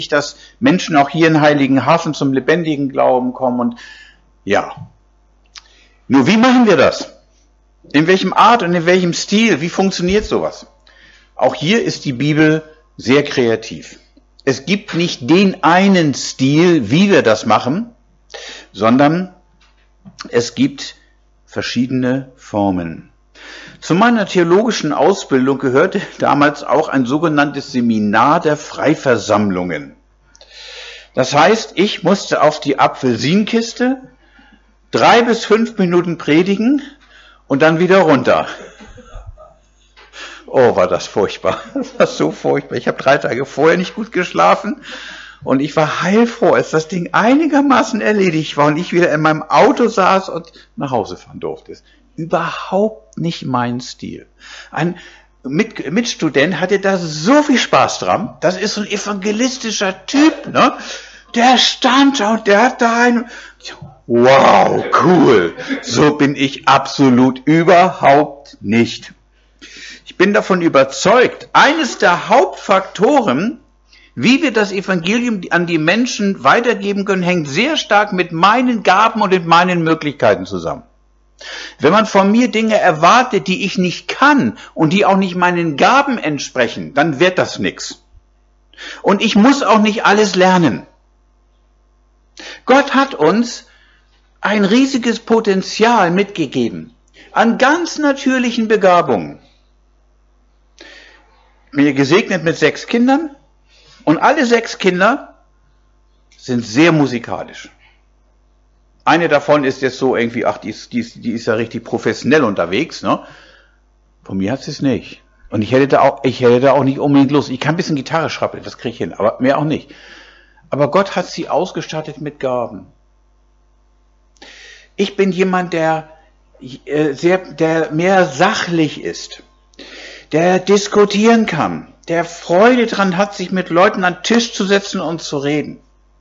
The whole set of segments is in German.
dass Menschen auch hier in Heiligenhafen zum lebendigen Glauben kommen und ja. Nur wie machen wir das? In welchem Art und in welchem Stil? Wie funktioniert sowas? Auch hier ist die Bibel sehr kreativ. Es gibt nicht den einen Stil, wie wir das machen, sondern es gibt verschiedene Formen. Zu meiner theologischen Ausbildung gehörte damals auch ein sogenanntes Seminar der Freiversammlungen. Das heißt, ich musste auf die Apfelsinkiste 3 bis 5 Minuten predigen und dann wieder runter. Oh, war das furchtbar. Das war so furchtbar. Ich habe 3 Tage vorher nicht gut geschlafen und ich war heilfroh, als das Ding einigermaßen erledigt war und ich wieder in meinem Auto saß und nach Hause fahren durfte. Überhaupt nicht mein Stil. Ein Mitstudent hatte da so viel Spaß dran. Das ist so ein evangelistischer Typ, ne? Der stand da und der hat da einen... Wow, cool. So bin ich absolut überhaupt nicht. Ich bin davon überzeugt, eines der Hauptfaktoren, wie wir das Evangelium an die Menschen weitergeben können, hängt sehr stark mit meinen Gaben und mit meinen Möglichkeiten zusammen. Wenn man von mir Dinge erwartet, die ich nicht kann und die auch nicht meinen Gaben entsprechen, dann wird das nichts. Und ich muss auch nicht alles lernen. Gott hat uns ein riesiges Potenzial mitgegeben an ganz natürlichen Begabungen. Ich bin gesegnet mit 6 Kindern und alle 6 Kinder sind sehr musikalisch. Eine davon ist jetzt so irgendwie, ach, die ist ja richtig professionell unterwegs, ne? Von mir hat sie es nicht. Und ich hätte da auch nicht unbedingt Lust. Ich kann ein bisschen Gitarre schrappeln, das kriege ich hin, aber mehr auch nicht. Aber Gott hat sie ausgestattet mit Gaben. Ich bin jemand, der mehr sachlich ist, der diskutieren kann, der Freude dran hat, sich mit Leuten an den Tisch zu setzen und zu reden.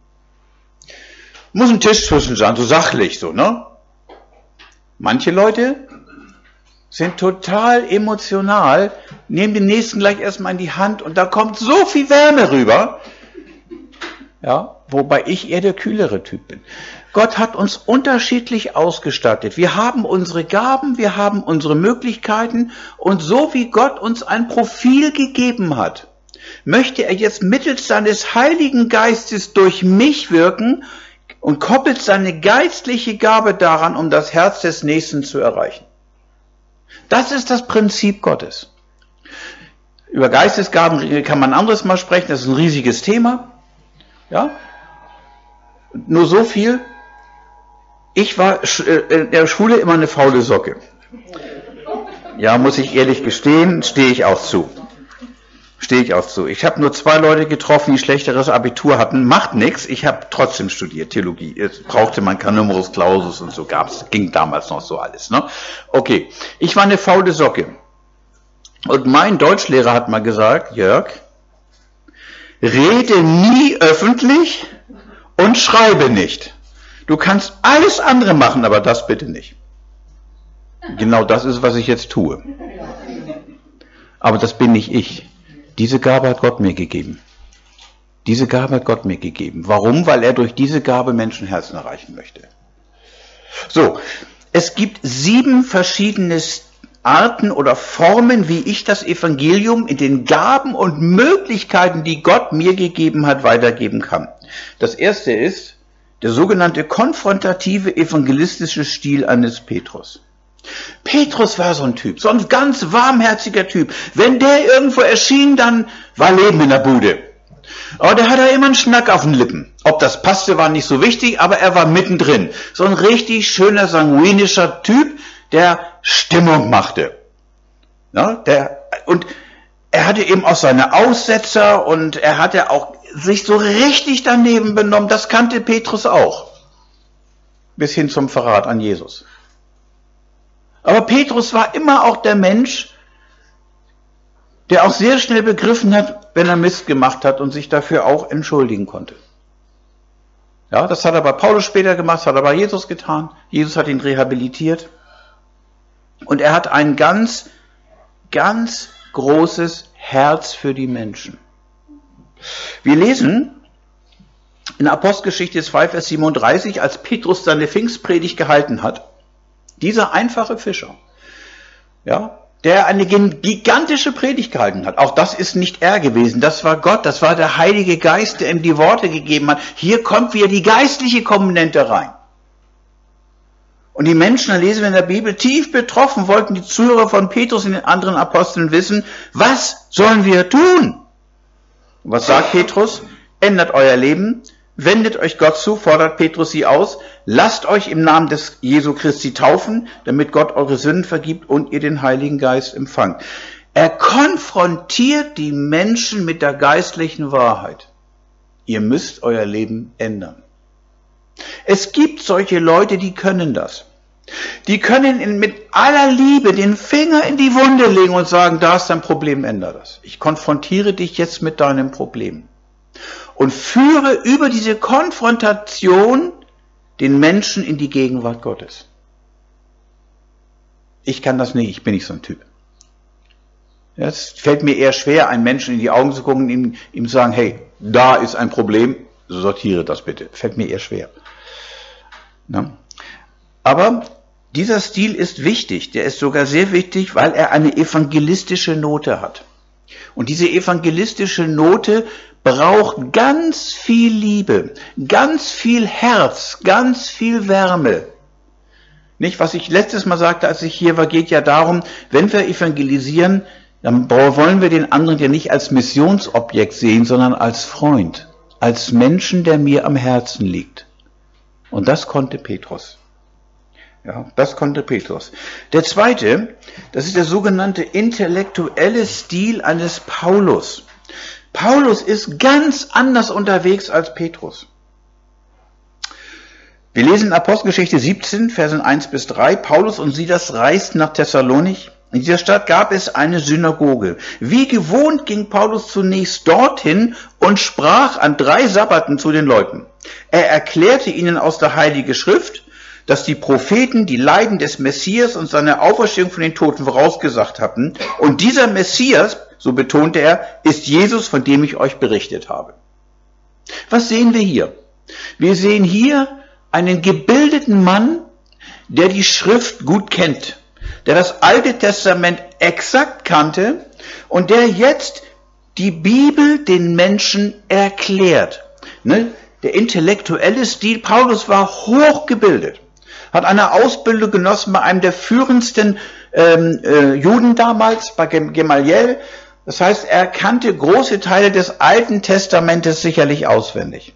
Muss ein Tisch zwischen sein, so sachlich, so, ne? Manche Leute sind total emotional, nehmen den Nächsten gleich erstmal in die Hand und da kommt so viel Wärme rüber, ja, wobei ich eher der kühlere Typ bin. Gott hat uns unterschiedlich ausgestattet. Wir haben unsere Gaben, wir haben unsere Möglichkeiten und so wie Gott uns ein Profil gegeben hat, möchte er jetzt mittels seines Heiligen Geistes durch mich wirken und koppelt seine geistliche Gabe daran, um das Herz des Nächsten zu erreichen. Das ist das Prinzip Gottes. Über Geistesgaben kann man anderes Mal sprechen, das ist ein riesiges Thema. Ja? Nur so viel. Ich war in der Schule immer eine faule Socke. Ja, muss ich ehrlich gestehen, stehe ich auch zu. Ich habe nur 2 Leute getroffen, die schlechteres Abitur hatten. Macht nichts, ich habe trotzdem studiert, Theologie. Jetzt brauchte man kein Numerus Clausus und so ging damals noch so alles. Ne? Okay, ich war eine faule Socke. Und mein Deutschlehrer hat mal gesagt, Jörg, rede nie öffentlich und schreibe nicht. Du kannst alles andere machen, aber das bitte nicht. Genau das ist, was ich jetzt tue. Aber das bin nicht ich. Diese Gabe hat Gott mir gegeben. Warum? Weil er durch diese Gabe Menschenherzen erreichen möchte. So, es gibt 7 verschiedene Arten oder Formen, wie ich das Evangelium in den Gaben und Möglichkeiten, die Gott mir gegeben hat, weitergeben kann. Das erste ist der sogenannte konfrontative evangelistische Stil eines Petrus. Petrus war so ein Typ, so ein ganz warmherziger Typ. Wenn der irgendwo erschien, dann war Leben in der Bude. Aber der hatte immer einen Schnack auf den Lippen. Ob das passte, war nicht so wichtig, aber er war mittendrin. So ein richtig schöner, sanguinischer Typ, der Stimmung machte. Ja, und er hatte eben auch seine Aussetzer und er hatte auch sich so richtig daneben benommen. Das kannte Petrus auch. Bis hin zum Verrat an Jesus. Aber Petrus war immer auch der Mensch, der auch sehr schnell begriffen hat, wenn er Mist gemacht hat und sich dafür auch entschuldigen konnte. Ja, das hat er bei Paulus später gemacht, das hat er bei Jesus getan. Jesus hat ihn rehabilitiert. Und er hat ein ganz, ganz großes Herz für die Menschen. Wir lesen In Apostelgeschichte 2, Vers 37, als Petrus seine Pfingstpredigt gehalten hat, dieser einfache Fischer, ja, der eine gigantische Predigt gehalten hat. Auch das ist nicht er gewesen, das war Gott, das war der Heilige Geist, der ihm die Worte gegeben hat. Hier kommt wieder die geistliche Komponente rein. Und die Menschen, da lesen wir in der Bibel, tief betroffen, wollten die Zuhörer von Petrus und den anderen Aposteln wissen, was sollen wir tun? Und was sagt Petrus? Ändert euer Leben, wendet euch Gott zu, fordert Petrus sie aus, lasst euch im Namen des Jesu Christi taufen, damit Gott eure Sünden vergibt und ihr den Heiligen Geist empfangt. Er konfrontiert die Menschen mit der geistlichen Wahrheit. Ihr müsst euer Leben ändern. Es gibt solche Leute, die können das. Die können mit aller Liebe den Finger in die Wunde legen und sagen, da ist dein Problem, ändere das. Ich konfrontiere dich jetzt mit deinem Problem. Und führe über diese Konfrontation den Menschen in die Gegenwart Gottes. Ich kann das nicht, ich bin nicht so ein Typ. Es fällt mir eher schwer, einem Menschen in die Augen zu gucken und ihm zu sagen, hey, da ist ein Problem, sortiere das bitte. Fällt mir eher schwer. Na? Aber dieser Stil ist wichtig, der ist sogar sehr wichtig, weil er eine evangelistische Note hat. Und diese evangelistische Note braucht ganz viel Liebe, ganz viel Herz, ganz viel Wärme. Nicht, was ich letztes Mal sagte, als ich hier war, geht ja darum, wenn wir evangelisieren, dann wollen wir den anderen ja nicht als Missionsobjekt sehen, sondern als Freund, als Menschen, der mir am Herzen liegt. Und das konnte Petrus. Ja, das konnte Petrus. Der zweite, das ist der sogenannte intellektuelle Stil eines Paulus. Paulus ist ganz anders unterwegs als Petrus. Wir lesen in Apostelgeschichte 17, Versen 1 bis 3, Paulus und Silas reisten nach Thessalonich. In dieser Stadt gab es eine Synagoge. Wie gewohnt ging Paulus zunächst dorthin und sprach an 3 Sabbaten zu den Leuten. Er erklärte ihnen aus der Heiligen Schrift, dass die Propheten die Leiden des Messias und seine Auferstehung von den Toten vorausgesagt hatten. Und dieser Messias, so betonte er, ist Jesus, von dem ich euch berichtet habe. Was sehen wir hier? Wir sehen hier einen gebildeten Mann, der die Schrift gut kennt, der das Alte Testament exakt kannte und der jetzt die Bibel den Menschen erklärt. Der intellektuelle Stil, Paulus war hochgebildet, hat eine Ausbildung genossen bei einem der führendsten Juden damals, bei Gamaliel. Das heißt, er kannte große Teile des Alten Testamentes sicherlich auswendig.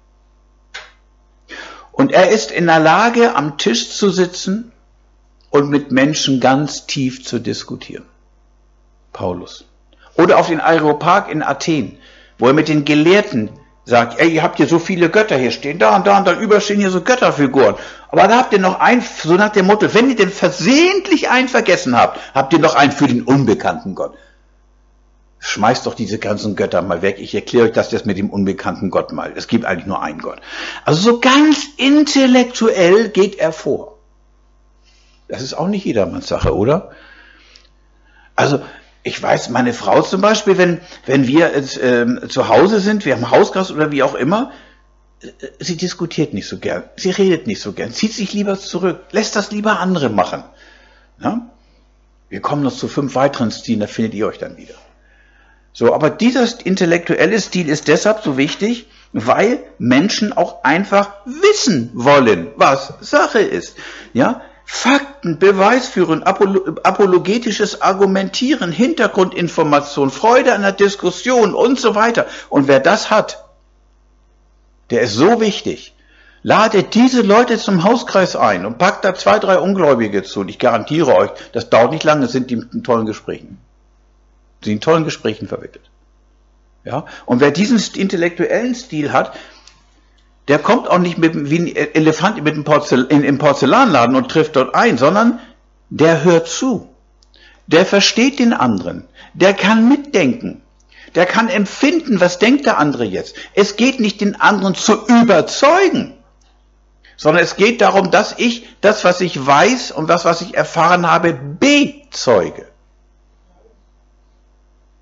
Und er ist in der Lage, am Tisch zu sitzen und mit Menschen ganz tief zu diskutieren. Paulus. Oder auf den Areopag in Athen, wo er mit den Gelehrten sagt, ey, ihr habt hier so viele Götter hier stehen, da und da überstehen hier so Götterfiguren. Aber da habt ihr noch einen, so nach dem Motto, wenn ihr denn versehentlich einen vergessen habt, habt ihr noch einen für den unbekannten Gott. Schmeißt doch diese ganzen Götter mal weg. Ich erkläre euch das jetzt mit dem unbekannten Gott mal. Es gibt eigentlich nur einen Gott. Also so ganz intellektuell geht er vor. Das ist auch nicht jedermanns Sache, oder? Also ich weiß, meine Frau zum Beispiel, wenn wir zu Hause sind, wir haben Hausgast oder wie auch immer, sie diskutiert nicht so gern, sie redet nicht so gern, zieht sich lieber zurück, lässt das lieber andere machen. Ja? Wir kommen noch zu 5 weiteren Stilen, da findet ihr euch dann wieder. So, aber dieser intellektuelle Stil ist deshalb so wichtig, weil Menschen auch einfach wissen wollen, was Sache ist. Ja? Fakten, Beweisführung, apologetisches Argumentieren, Hintergrundinformation, Freude an der Diskussion und so weiter. Und wer das hat, der ist so wichtig. Ladet diese Leute zum Hauskreis ein und packt da 2, 3 Ungläubige zu. Und ich garantiere euch, das dauert nicht lange, sind die in tollen Gesprächen. Sie in tollen Gesprächen verwickelt. Ja? Und wer diesen intellektuellen Stil hat, der kommt auch nicht wie ein Elefant im Porzellanladen und trifft dort ein, sondern der hört zu. Der versteht den anderen. Der kann mitdenken. Der kann empfinden, was denkt der andere jetzt. Es geht nicht, den anderen zu überzeugen, sondern es geht darum, dass ich das, was ich weiß und das, was ich erfahren habe, bezeuge.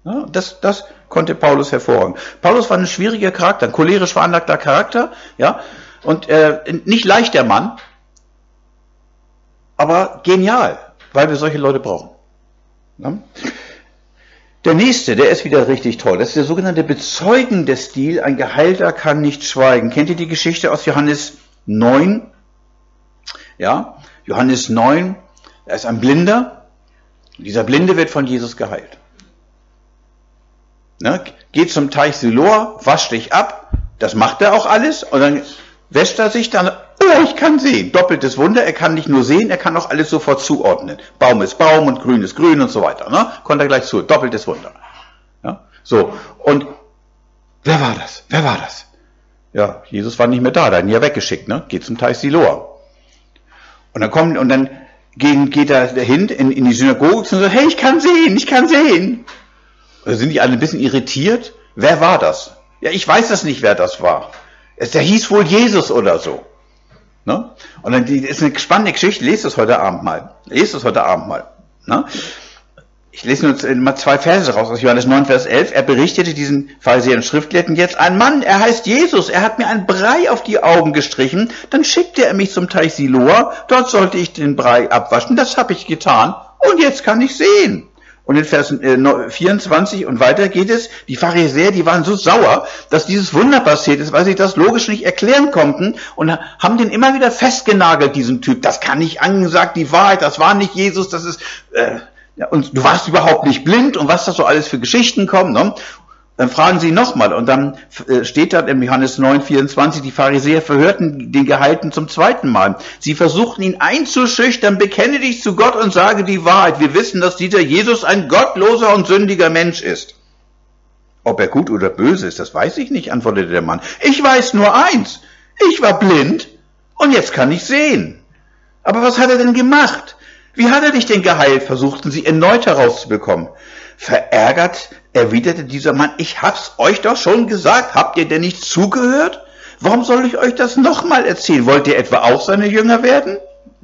Ja, das konnte Paulus hervorragend. Paulus war ein schwieriger Charakter, ein cholerisch veranlagter Charakter, ja, und nicht leicht der Mann, aber genial, weil wir solche Leute brauchen. Ja? Der nächste, der ist wieder richtig toll. Das ist der sogenannte bezeugende Stil. Ein Geheilter kann nicht schweigen. Kennt ihr die Geschichte aus Johannes 9? Ja, Johannes 9. Da ist ein Blinder. Dieser Blinde wird von Jesus geheilt. Ne? Geht zum Teich Siloa, wascht dich ab. Das macht er auch alles. Und dann wäscht er sich dann. Oh, ich kann sehen. Doppeltes Wunder. Er kann nicht nur sehen, er kann auch alles sofort zuordnen. Baum ist Baum und Grün ist Grün und so weiter. Ne? Konnte er gleich zu. Doppeltes Wunder. Ja? So. Und wer war das? Wer war das? Ja, Jesus war nicht mehr da. Da hat ihn ja weggeschickt. Ne? Geht zum Teich Siloa. Und dann geht er dahin in die Synagoge und sagt, hey, ich kann sehen, ich kann sehen. Da sind die alle ein bisschen irritiert. Wer war das? Ja, ich weiß das nicht, wer das war. Der hieß wohl Jesus oder so. Ne? Und dann ist eine spannende Geschichte, lest es heute Abend mal. Ne? Ich lese nur mal 2 Verse raus aus Johannes 9, Vers 11. Er berichtete diesen Pharisäern und Schriftgelehrten jetzt, ein Mann, er heißt Jesus, er hat mir einen Brei auf die Augen gestrichen, dann schickte er mich zum Teich Siloa, dort sollte ich den Brei abwaschen, das habe ich getan und jetzt kann ich sehen. Und in Vers 24 und weiter geht es, die Pharisäer, die waren so sauer, dass dieses Wunder passiert ist, weil sie das logisch nicht erklären konnten und haben den immer wieder festgenagelt, diesen Typ. Das kann nicht angesagt, die Wahrheit, das war nicht Jesus, das ist, und du warst überhaupt nicht blind und was da so alles für Geschichten kommen, ne? Dann fragen sie nochmal und dann steht da in Johannes 9, 24, die Pharisäer verhörten den Geheilten zum 2. Mal. Sie versuchten ihn einzuschüchtern, bekenne dich zu Gott und sage die Wahrheit. Wir wissen, dass dieser Jesus ein gottloser und sündiger Mensch ist. Ob er gut oder böse ist, das weiß ich nicht, antwortete der Mann. Ich weiß nur eins, ich war blind und jetzt kann ich sehen. Aber was hat er denn gemacht? Wie hat er dich denn geheilt? Versuchten sie erneut herauszubekommen. Verärgert erwiderte dieser Mann, ich hab's euch doch schon gesagt, habt ihr denn nicht zugehört? Warum soll ich euch das nochmal erzählen? Wollt ihr etwa auch seine Jünger werden?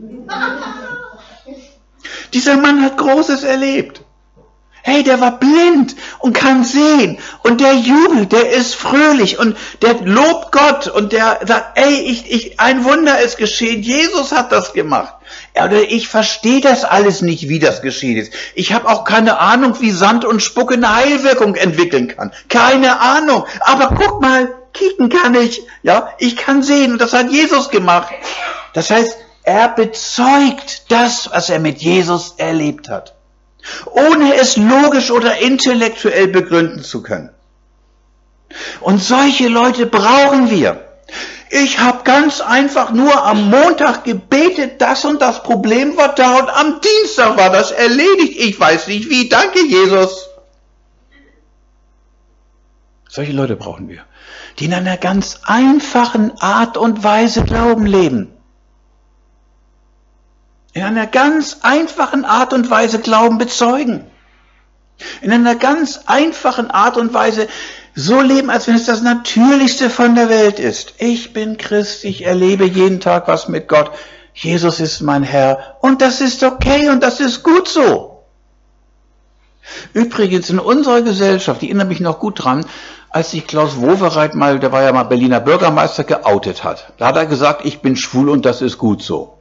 Dieser Mann hat Großes erlebt. Hey, der war blind und kann sehen und der jubelt, der ist fröhlich und der lobt Gott und der sagt, ey, ein Wunder ist geschehen, Jesus hat das gemacht. Oder ich verstehe das alles nicht, wie das geschehen ist. Ich habe auch keine Ahnung, wie Sand und Spucke eine Heilwirkung entwickeln kann. Keine Ahnung. Aber guck mal, kicken kann ich. Ja, ich kann sehen und das hat Jesus gemacht. Das heißt, er bezeugt das, was er mit Jesus erlebt hat, ohne es logisch oder intellektuell begründen zu können. Und solche Leute brauchen wir. Ich habe ganz einfach nur am Montag gebetet, das und das Problem war da und am Dienstag war das erledigt. Ich weiß nicht wie. Danke, Jesus. Solche Leute brauchen wir, die in einer ganz einfachen Art und Weise Glauben leben. In einer ganz einfachen Art und Weise Glauben bezeugen. In einer ganz einfachen Art und Weise so leben, als wenn es das Natürlichste von der Welt ist. Ich bin Christ, ich erlebe jeden Tag was mit Gott. Jesus ist mein Herr und das ist okay und das ist gut so. Übrigens in unserer Gesellschaft, ich erinnere mich noch gut dran, als sich Klaus Wowereit mal, der war ja mal Berliner Bürgermeister, geoutet hat. Da hat er gesagt, ich bin schwul und das ist gut so.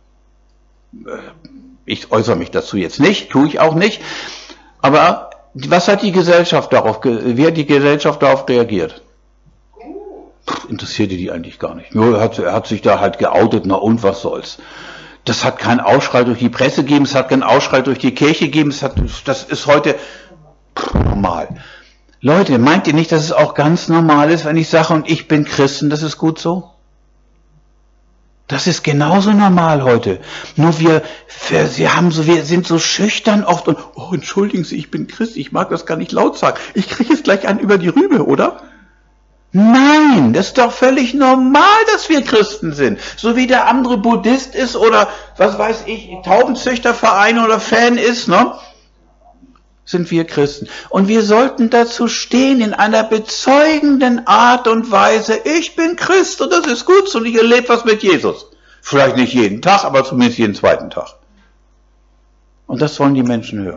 Ich äußere mich dazu jetzt nicht, tue ich auch nicht. Aber was hat die Gesellschaft wie hat die Gesellschaft darauf reagiert? Interessierte die eigentlich gar nicht. Nur er hat sich da halt geoutet, na und was soll's. Das hat keinen Aufschrei durch die Presse gegeben, es hat keinen Aufschrei durch die Kirche gegeben, das ist heute normal. Leute, meint ihr nicht, dass es auch ganz normal ist, wenn ich sage, und ich bin Christen, das ist gut so? Das ist genauso normal heute. Nur wir sind so schüchtern oft und, oh, entschuldigen Sie, ich bin Christ, ich mag das gar nicht laut sagen. Ich kriege jetzt gleich einen über die Rübe, oder? Nein, das ist doch völlig normal, dass wir Christen sind. So wie der andere Buddhist ist oder, was weiß ich, Taubenzüchterverein oder Fan ist, ne? Sind wir Christen. Und wir sollten dazu stehen in einer bezeugenden Art und Weise, ich bin Christ und das ist gut so und ich erlebe was mit Jesus. Vielleicht nicht jeden Tag, aber zumindest jeden zweiten Tag. Und das sollen die Menschen hören.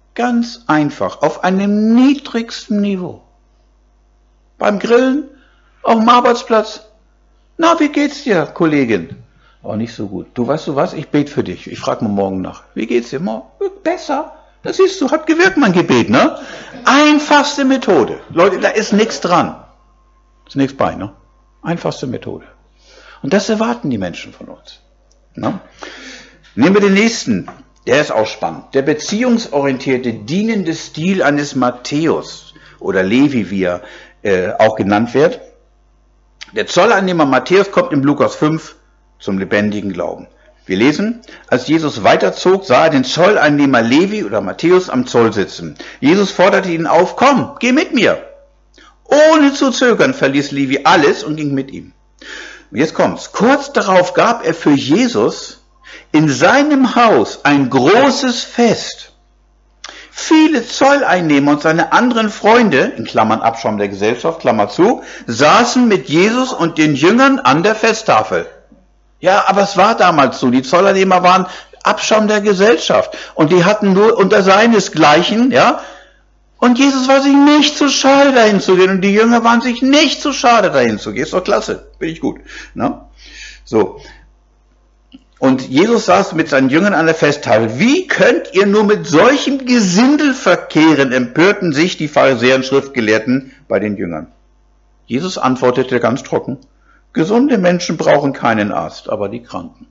Ganz einfach, auf einem niedrigsten Niveau. Beim Grillen, auf dem Arbeitsplatz. Na, wie geht's dir, Kollegin? Oh, nicht so gut. Du, weißt du was? Ich bete für dich. Ich frage mal morgen nach. Wie geht's dir? Besser. Das siehst du, hat gewirkt mein Gebet, ne? Einfachste Methode. Leute, da ist nichts dran. Ist nichts bei, ne? Einfachste Methode. Und das erwarten die Menschen von uns. Ne? Nehmen wir den nächsten. Der ist auch spannend. Der beziehungsorientierte, dienende Stil eines Matthäus oder Levi, wie er auch genannt wird. Der Zolleinnehmer Matthäus kommt in Lukas 5 zum lebendigen Glauben. Wir lesen, als Jesus weiterzog, sah er den Zolleinnehmer Levi oder Matthäus am Zoll sitzen. Jesus forderte ihn auf, komm, geh mit mir. Ohne zu zögern verließ Levi alles und ging mit ihm. Und jetzt kommt's. Kurz darauf gab er für Jesus in seinem Haus ein großes Fest. Viele Zolleinnehmer und seine anderen Freunde, in Klammern Abschaum der Gesellschaft, Klammer zu, saßen mit Jesus und den Jüngern an der Festtafel. Ja, aber es war damals so. Die Zolleinnehmer waren Abschaum der Gesellschaft. Und die hatten nur unter seinesgleichen, ja. Und Jesus war sich nicht zu schade, dahin zu gehen. Und die Jünger waren sich nicht zu schade, dahin zu gehen. Ist doch klasse. Finde ich gut. Ne? So. Und Jesus saß mit seinen Jüngern an der Festtafel. Wie könnt ihr nur mit solchem Gesindel verkehren, empörten sich die Pharisäer und Schriftgelehrten bei den Jüngern. Jesus antwortete ganz trocken, gesunde Menschen brauchen keinen Arzt, aber die Kranken.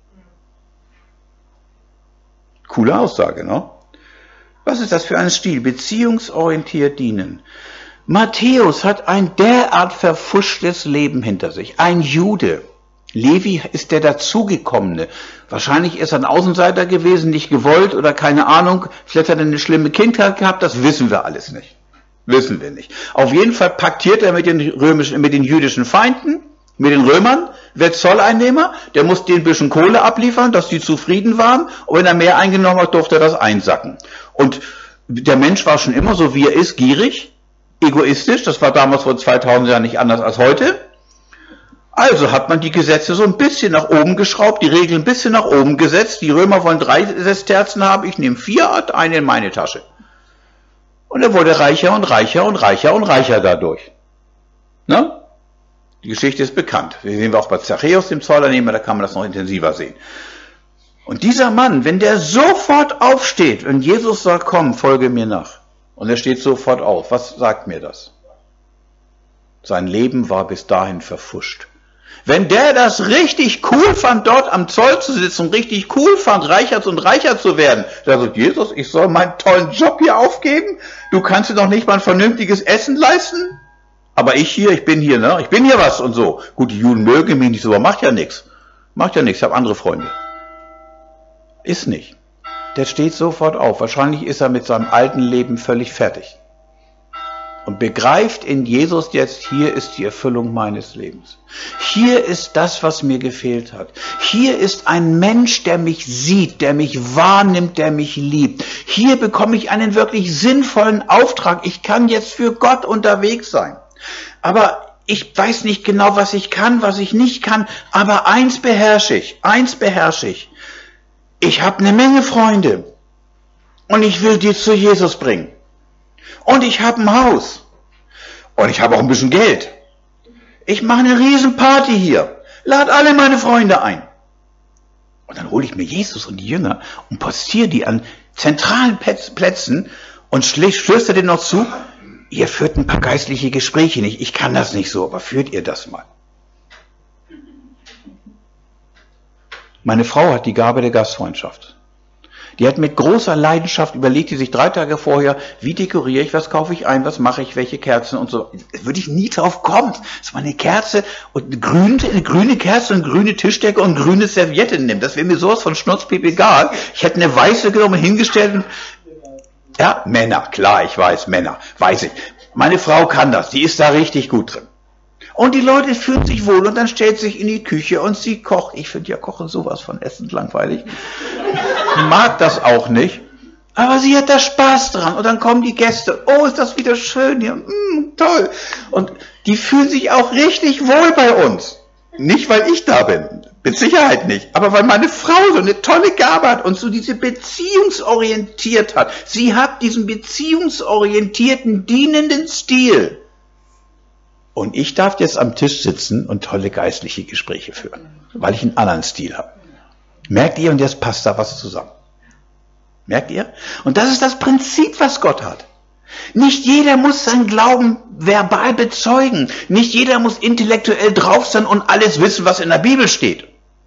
Coole Aussage, ne? Was ist das für ein Stil? Beziehungsorientiert dienen. Matthäus hat ein derart verfuschtes Leben hinter sich. Ein Jude. Levi ist der Dazugekommene. Wahrscheinlich ist er ein Außenseiter gewesen, nicht gewollt oder keine Ahnung. Vielleicht hat er eine schlimme Kindheit gehabt, das wissen wir alles nicht. Wissen wir nicht. Auf jeden Fall paktiert er mit den jüdischen Feinden, mit den Römern, wird Zolleinnehmer, der muss denen ein bisschen Kohle abliefern, dass die zufrieden waren. Und wenn er mehr eingenommen hat, durfte er das einsacken. Und der Mensch war schon immer so, wie er ist, gierig, egoistisch. Das war damals vor 2000 Jahren nicht anders als heute. Also hat man die Gesetze so ein bisschen nach oben geschraubt, die Regeln ein bisschen nach oben gesetzt. Die Römer wollen 3 Sesterzen haben, ich nehme 4, eine in meine Tasche. Und er wurde reicher und reicher und reicher und reicher dadurch. Ne? Die Geschichte ist bekannt. Wir sehen auch bei Zachäus, dem Zolleinnehmer, da kann man das noch intensiver sehen. Und dieser Mann, wenn der sofort aufsteht, wenn Jesus sagt, komm, folge mir nach, und er steht sofort auf, was sagt mir das? Sein Leben war bis dahin verfuscht. Wenn der das richtig cool fand, dort am Zoll zu sitzen und richtig cool fand, reicher und reicher zu werden, da sagt Jesus, ich soll meinen tollen Job hier aufgeben? Du kannst dir doch nicht mal ein vernünftiges Essen leisten? Aber ich bin hier, ne? Ich bin hier was und so. Gut, die Juden mögen mich nicht so, aber macht ja nichts. Macht ja nichts, ich habe andere Freunde. Ist nicht. Der steht sofort auf. Wahrscheinlich ist er mit seinem alten Leben völlig fertig. Und begreift in Jesus jetzt, hier ist die Erfüllung meines Lebens. Hier ist das, was mir gefehlt hat. Hier ist ein Mensch, der mich sieht, der mich wahrnimmt, der mich liebt. Hier bekomme ich einen wirklich sinnvollen Auftrag. Ich kann jetzt für Gott unterwegs sein. Aber ich weiß nicht genau, was ich kann, was ich nicht kann. Aber eins beherrsche ich. Ich habe eine Menge Freunde. Und ich will die zu Jesus bringen. Und ich habe ein Haus. Und ich habe auch ein bisschen Geld. Ich mache eine Riesenparty hier. Lade alle meine Freunde ein. Und dann hole ich mir Jesus und die Jünger und postiere die an zentralen Plätzen und stößt denen noch zu, ihr führt ein paar geistliche Gespräche nicht. Ich kann das nicht so, aber führt ihr das mal. Meine Frau hat die Gabe der Gastfreundschaft. Die hat mit großer Leidenschaft überlegt, die sich 3 Tage vorher, wie dekoriere ich, was kaufe ich ein, was mache ich, welche Kerzen und so. Würde ich nie drauf kommen, dass man eine Kerze und eine grüne Kerze und eine grüne Tischdecke und eine grüne Serviette nimmt. Das wäre mir sowas von Schnurzpiep egal. Ich hätte eine weiße genommen, hingestellt und, ja, Männer, klar, ich weiß, Männer, weiß ich. Meine Frau kann das, die ist da richtig gut drin. Und die Leute fühlen sich wohl und dann stellt sich in die Küche und sie kocht. Ich finde ja Kochen sowas von essend langweilig. Mag das auch nicht. Aber sie hat da Spaß dran. Und dann kommen die Gäste. Oh, ist das wieder schön hier. Toll. Und die fühlen sich auch richtig wohl bei uns. Nicht, weil ich da bin. Mit Sicherheit nicht. Aber weil meine Frau so eine tolle Gabe hat und so diese beziehungsorientiert hat. Sie hat diesen beziehungsorientierten, dienenden Stil. Und ich darf jetzt am Tisch sitzen und tolle geistliche Gespräche führen, weil ich einen anderen Stil habe. Merkt ihr? Und jetzt passt da was zusammen. Merkt ihr? Und das ist das Prinzip, was Gott hat. Nicht jeder muss seinen Glauben verbal bezeugen. Nicht jeder muss intellektuell drauf sein und alles wissen, was in der Bibel steht.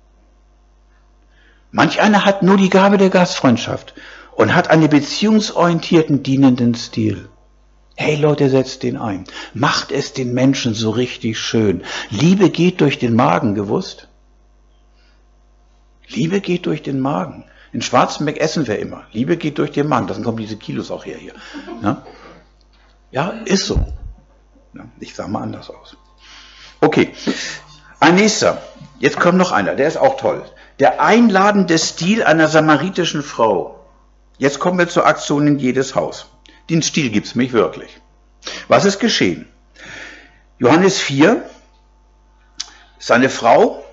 Manch einer hat nur die Gabe der Gastfreundschaft und hat einen beziehungsorientierten, dienenden Stil. Hey Leute, setzt den ein. Macht es den Menschen so richtig schön. Liebe geht durch den Magen, gewusst? Liebe geht durch den Magen. In Schwarzenberg essen wir immer. Liebe geht durch den Magen. Deswegen kommen diese Kilos auch her hier. Ja, ist so. Ich sage mal anders aus. Okay, ein nächster. Jetzt kommt noch einer, der ist auch toll. Der einladende Stil einer samaritischen Frau. Jetzt kommen wir zur Aktion in jedes Haus. Den Stil gibt es mich wirklich. Was ist geschehen? Johannes 4, seine Frau,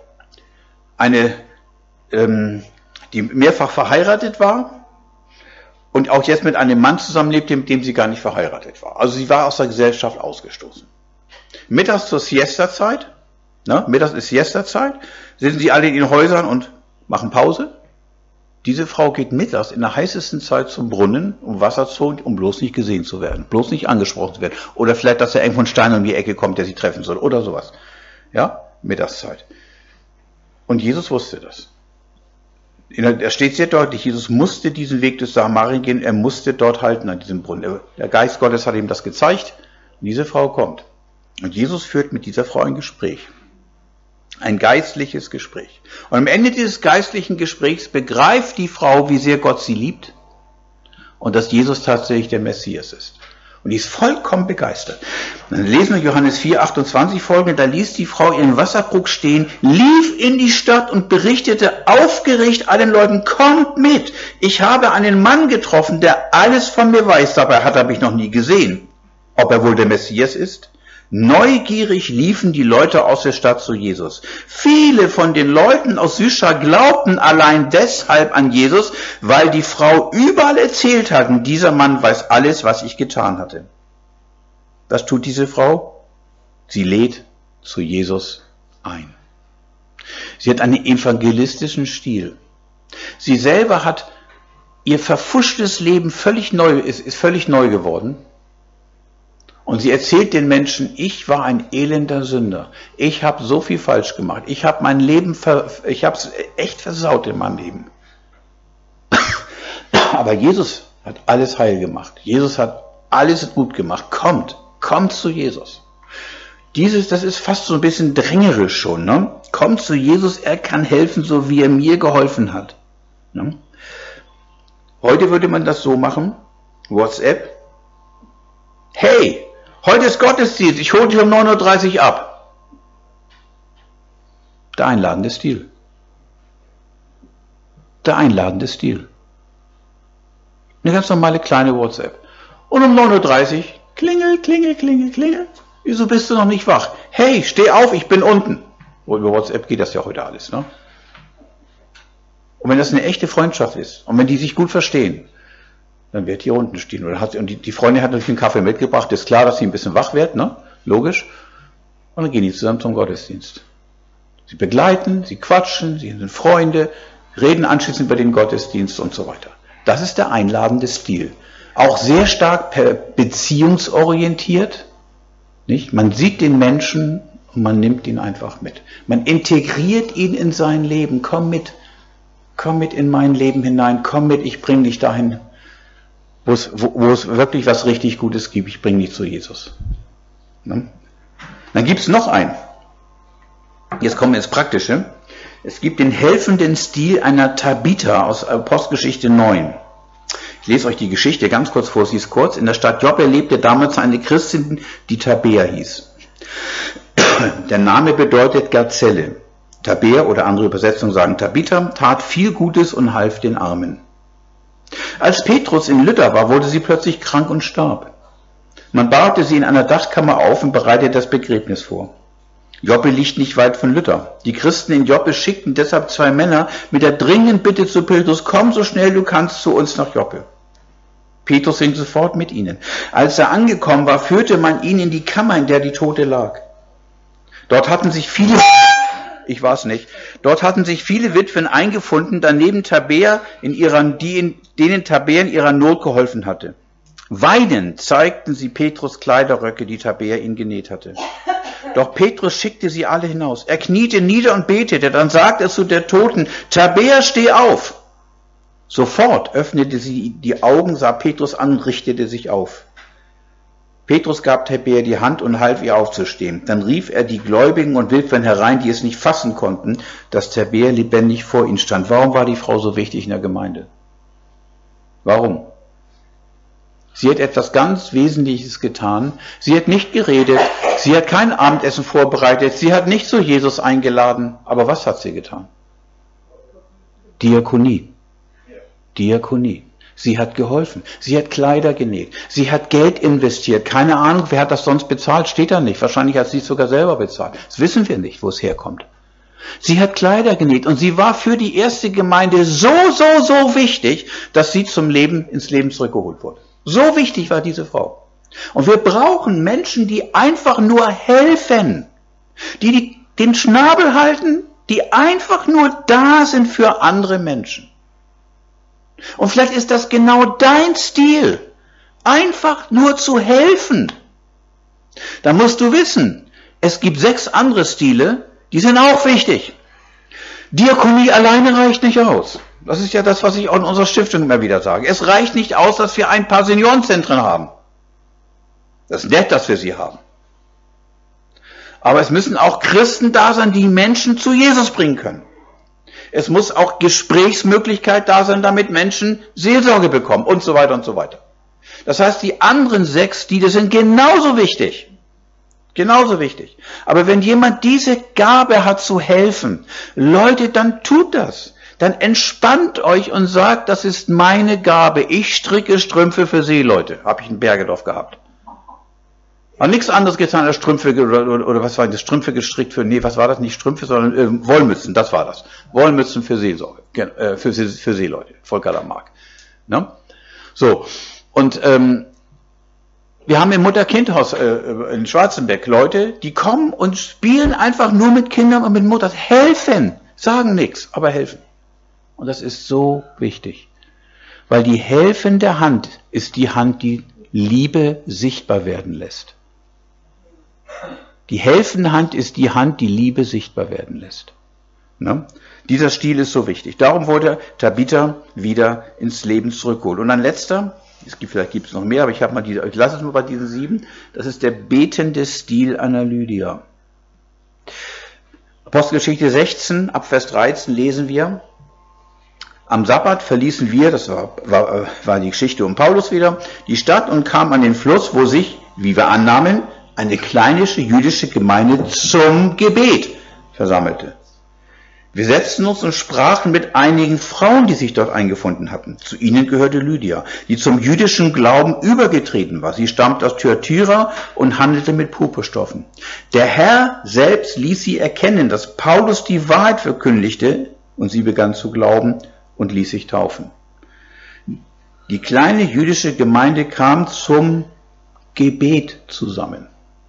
die mehrfach verheiratet war und auch jetzt mit einem Mann zusammenlebte, mit dem sie gar nicht verheiratet war. Also sie war aus der Gesellschaft ausgestoßen. Mittags zur Siesta-Zeit, mittags ist Siesta-Zeit, sitzen sie alle in den Häusern und machen Pause. Diese Frau geht mittags in der heißesten Zeit zum Brunnen, um Wasser zu holen, um bloß nicht gesehen zu werden, bloß nicht angesprochen zu werden. Oder vielleicht, dass da irgendwo ein Stein um die Ecke kommt, der sie treffen soll, oder sowas. Ja, Mittagszeit. Und Jesus wusste das. Da steht sehr deutlich, Jesus musste diesen Weg durch Samarien gehen, er musste dort halten an diesem Brunnen. Der Geist Gottes hat ihm das gezeigt, und diese Frau kommt. Und Jesus führt mit dieser Frau ein Gespräch. Ein geistliches Gespräch. Und am Ende dieses geistlichen Gesprächs begreift die Frau, wie sehr Gott sie liebt und dass Jesus tatsächlich der Messias ist. Und die ist vollkommen begeistert. Dann lesen wir Johannes 4, 28 folgende, da ließ die Frau ihren Wasserkrug stehen, lief in die Stadt und berichtete aufgeregt allen Leuten, kommt mit, ich habe einen Mann getroffen, der alles von mir weiß, dabei hat er mich noch nie gesehen. Ob er wohl der Messias ist? Neugierig liefen die Leute aus der Stadt zu Jesus. Viele von den Leuten aus Sychar glaubten allein deshalb an Jesus, weil die Frau überall erzählt hatten, dieser Mann weiß alles, was ich getan hatte. Was tut diese Frau? Sie lädt zu Jesus ein. Sie hat einen evangelistischen Stil. Sie selber hat ihr verfuschtes Leben ist völlig neu geworden. Und sie erzählt den Menschen, ich war ein elender Sünder. Ich habe so viel falsch gemacht. Ich habe mein Leben, ich habe es echt versaut in meinem Leben. Aber Jesus hat alles heil gemacht. Jesus hat alles gut gemacht. Kommt zu Jesus. Das ist fast so ein bisschen drängerisch schon. Ne? Kommt zu Jesus, er kann helfen, so wie er mir geholfen hat. Ne? Heute würde man das so machen, WhatsApp. Hey! Heute ist Gottesdienst, ich hole dich um 9.30 Uhr ab. Der einladende Stil. Der einladende Stil. Eine ganz normale kleine WhatsApp. Und um 9.30 Uhr, klingel. Wieso bist du noch nicht wach? Hey, steh auf, ich bin unten. Über WhatsApp geht das ja heute alles, ne? Und wenn das eine echte Freundschaft ist, und wenn die sich gut verstehen, dann wird die unten stehen. Und die Freundin hat natürlich einen Kaffee mitgebracht. Ist klar, dass sie ein bisschen wach wird, ne? Logisch. Und dann gehen die zusammen zum Gottesdienst. Sie begleiten, sie quatschen, sie sind Freunde, reden anschließend über den Gottesdienst und so weiter. Das ist der einladende Stil. Auch sehr stark beziehungsorientiert. Nicht? Man sieht den Menschen und man nimmt ihn einfach mit. Man integriert ihn in sein Leben. Komm mit in mein Leben hinein. Komm mit, ich bringe dich dahin, wo es wirklich was richtig Gutes gibt. Ich bringe dich zu Jesus. Ne? Dann gibt es noch einen. Jetzt kommen wir ins Praktische. Es gibt den helfenden Stil einer Tabitha aus Apostelgeschichte 9. Ich lese euch die Geschichte ganz kurz vor, sie ist kurz. In der Stadt Joppe lebte damals eine Christin, die Tabea hieß. Der Name bedeutet Gazelle. Tabea oder andere Übersetzungen sagen Tabitha, tat viel Gutes und half den Armen. Als Petrus in Lydda war, wurde sie plötzlich krank und starb. Man baute sie in einer Dachkammer auf und bereitete das Begräbnis vor. Joppe liegt nicht weit von Lydda. Die Christen in Joppe schickten deshalb 2 Männer mit der dringenden Bitte zu Petrus, komm so schnell du kannst zu uns nach Joppe. Petrus ging sofort mit ihnen. Als er angekommen war, führte man ihn in die Kammer, in der die Tote lag. Dort hatten sich viele Witwen eingefunden, daneben Tabea, denen Tabea in ihrer Not geholfen hatte. Weinend zeigten sie Petrus Kleiderröcke, die Tabea ihnen genäht hatte. Doch Petrus schickte sie alle hinaus. Er kniete nieder und betete. Dann sagte er zu der Toten, Tabea, steh auf. Sofort öffnete sie die Augen, sah Petrus an und richtete sich auf. Petrus gab Tabea die Hand und half ihr aufzustehen. Dann rief er die Gläubigen und Witwen herein, die es nicht fassen konnten, dass Tabea lebendig vor ihnen stand. Warum war die Frau so wichtig in der Gemeinde? Warum? Sie hat etwas ganz Wesentliches getan. Sie hat nicht geredet, sie hat kein Abendessen vorbereitet, sie hat nicht zu Jesus eingeladen. Aber was hat sie getan? Diakonie. Diakonie. Sie hat geholfen. Sie hat Kleider genäht. Sie hat Geld investiert. Keine Ahnung, wer hat das sonst bezahlt, steht da nicht. Wahrscheinlich hat sie es sogar selber bezahlt. Das wissen wir nicht, wo es herkommt. Sie hat Kleider genäht und sie war für die erste Gemeinde so wichtig, dass sie ins Leben zurückgeholt wurde. So wichtig war diese Frau. Und wir brauchen Menschen, die einfach nur helfen, die den Schnabel halten, die einfach nur da sind für andere Menschen. Und vielleicht ist das genau dein Stil, einfach nur zu helfen. Da musst du wissen, es gibt 6 andere Stile, die sind auch wichtig. Diakonie alleine reicht nicht aus. Das ist ja das, was ich auch in unserer Stiftung immer wieder sage. Es reicht nicht aus, dass wir ein paar Seniorenzentren haben. Das ist nett, dass wir sie haben. Aber es müssen auch Christen da sein, die Menschen zu Jesus bringen können. Es muss auch Gesprächsmöglichkeit da sein, damit Menschen Seelsorge bekommen und so weiter und so weiter. Das heißt, die anderen 6 Stile sind genauso wichtig. Genauso wichtig. Aber wenn jemand diese Gabe hat zu helfen, Leute, dann tut das. Dann entspannt euch und sagt, das ist meine Gabe. Ich stricke Strümpfe für Seeleute. Habe ich in Bergedorf gehabt. Hat nichts anderes getan als Strümpfe oder was war das? Strümpfe gestrickt was war das? Nicht Strümpfe, sondern Wollmützen, das war das. Wollmützen für Seelsorge, für Seeleute, Volker Lamarck. Ne? So, und wir haben im Mutter-Kind-Haus in Schwarzenbeck Leute, die kommen und spielen einfach nur mit Kindern und mit Muttern. Helfen, sagen nichts, aber helfen. Und das ist so wichtig, weil die helfende Hand ist die Hand, die Liebe sichtbar werden lässt. Die helfende Hand ist die Hand, die Liebe sichtbar werden lässt. Ne? Dieser Stil ist so wichtig. Darum wurde Tabitha wieder ins Leben zurückgeholt. Und ein letzter, vielleicht gibt es noch mehr, aber ich lasse es nur bei diesen 7, das ist der betende Stil einer Lydia. Apostelgeschichte 16, ab Vers 13 lesen wir, am Sabbat verließen wir, das war die Geschichte um Paulus wieder, die Stadt und kamen an den Fluss, wo sich, wie wir annahmen, eine kleine jüdische Gemeinde zum Gebet versammelte. Wir setzten uns und sprachen mit einigen Frauen, die sich dort eingefunden hatten. Zu ihnen gehörte Lydia, die zum jüdischen Glauben übergetreten war. Sie stammte aus Thyatira und handelte mit Purpurstoffen. Der Herr selbst ließ sie erkennen, dass Paulus die Wahrheit verkündigte, und sie begann zu glauben und ließ sich taufen. Die kleine jüdische Gemeinde kam zum Gebet zusammen.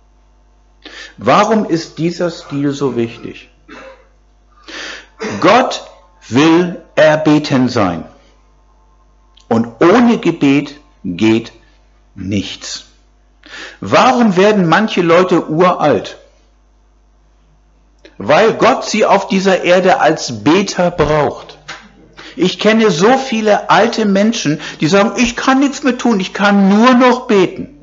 Warum ist dieser Stil so wichtig? Gott will erbeten sein. Und ohne Gebet geht nichts. Warum werden manche Leute uralt? Weil Gott sie auf dieser Erde als Beter braucht. Ich kenne so viele alte Menschen, die sagen, ich kann nichts mehr tun, ich kann nur noch beten.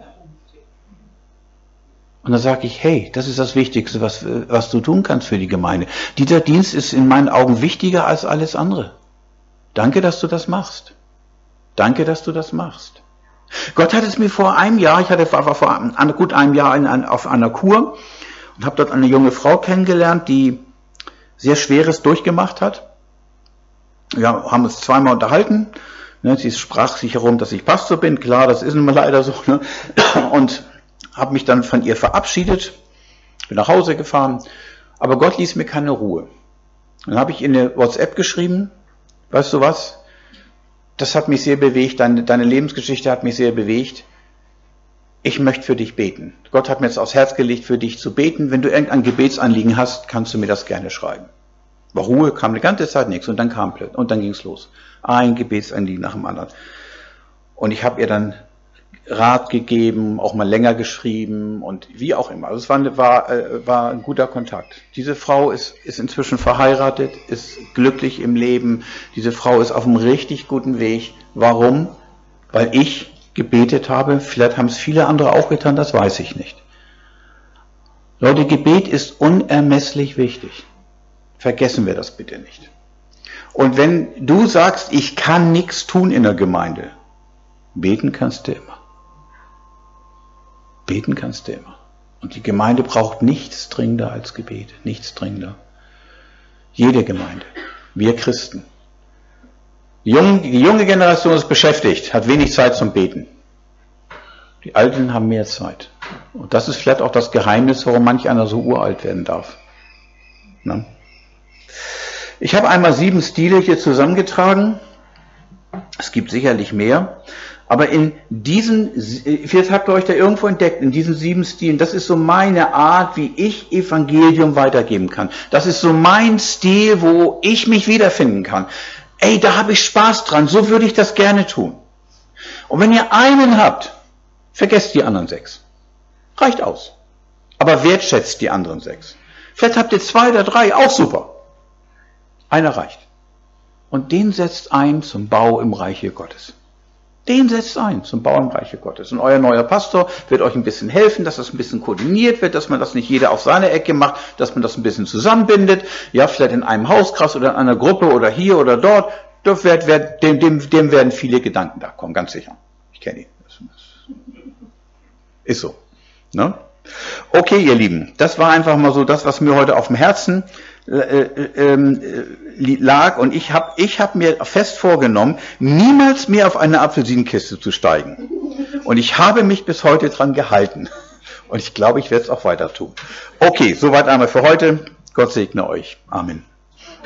Und dann sage ich, hey, das ist das Wichtigste, was du tun kannst für die Gemeinde. Dieser Dienst ist in meinen Augen wichtiger als alles andere. Danke, dass du das machst. Danke, dass du das machst. Gott hat es mir vor einem Jahr, war vor gut einem Jahr auf einer Kur und habe dort eine junge Frau kennengelernt, die sehr Schweres durchgemacht hat. Wir haben uns zweimal unterhalten. Sie sprach sich herum, dass ich Pastor bin. Klar, das ist immer leider so. Und habe mich dann von ihr verabschiedet Ich bin nach Hause gefahren, aber Gott ließ mir keine Ruhe. Dann habe ich in eine WhatsApp geschrieben, weißt du was? Das hat mich sehr bewegt, deine Lebensgeschichte hat mich sehr bewegt. Ich möchte für dich beten. Gott hat mir jetzt aufs Herz gelegt, für dich zu beten. Wenn du irgendein Gebetsanliegen hast, kannst du mir das gerne schreiben. War Ruhe, kam eine ganze Zeit nichts und dann ging es los. Ein Gebetsanliegen nach dem anderen. Und ich habe ihr dann Rat gegeben, auch mal länger geschrieben und wie auch immer. Also es war ein guter Kontakt. Diese Frau ist inzwischen verheiratet, ist glücklich im Leben. Diese Frau ist auf einem richtig guten Weg. Warum? Weil ich gebetet habe. Vielleicht haben es viele andere auch getan, das weiß ich nicht. Leute, Gebet ist unermesslich wichtig. Vergessen wir das bitte nicht. Und wenn du sagst, ich kann nichts tun in der Gemeinde, beten kannst du immer. Beten kannst du immer. Und die Gemeinde braucht nichts dringender als Gebet. Nichts dringender. Jede Gemeinde. Wir Christen. Die junge Generation ist beschäftigt, hat wenig Zeit zum Beten. Die Alten haben mehr Zeit. Und das ist vielleicht auch das Geheimnis, warum manch einer so uralt werden darf. Na? Ich habe einmal 7 Stile hier zusammengetragen. Es gibt sicherlich mehr. Aber in diesen, vielleicht habt ihr euch da irgendwo entdeckt, in diesen 7 Stilen, das ist so meine Art, wie ich Evangelium weitergeben kann. Das ist so mein Stil, wo ich mich wiederfinden kann. Ey, da habe ich Spaß dran, so würde ich das gerne tun. Und wenn ihr einen habt, vergesst die anderen 6. Reicht aus. Aber wertschätzt die anderen 6. Vielleicht habt ihr 2 oder 3, auch super. Einer reicht. Und den setzt ein zum Bau im Reiche Gottes. Den setzt ein zum Bau im Reiche Gottes. Und euer neuer Pastor wird euch ein bisschen helfen, dass das ein bisschen koordiniert wird, dass man das nicht jeder auf seine Ecke macht, dass man das ein bisschen zusammenbindet. Ja, vielleicht in einem Hauskreis oder in einer Gruppe oder hier oder dort. Dem werden viele Gedanken da kommen, ganz sicher. Ich kenne ihn. Ist so. Ne? Okay, ihr Lieben, das war einfach mal so das, was mir heute auf dem Herzen lag, und ich hab mir fest vorgenommen, niemals mehr auf eine Apfelsinenkiste zu steigen. Und ich habe mich bis heute dran gehalten. Und ich glaube, ich werde es auch weiter tun. Okay, soweit einmal für heute. Gott segne euch. Amen.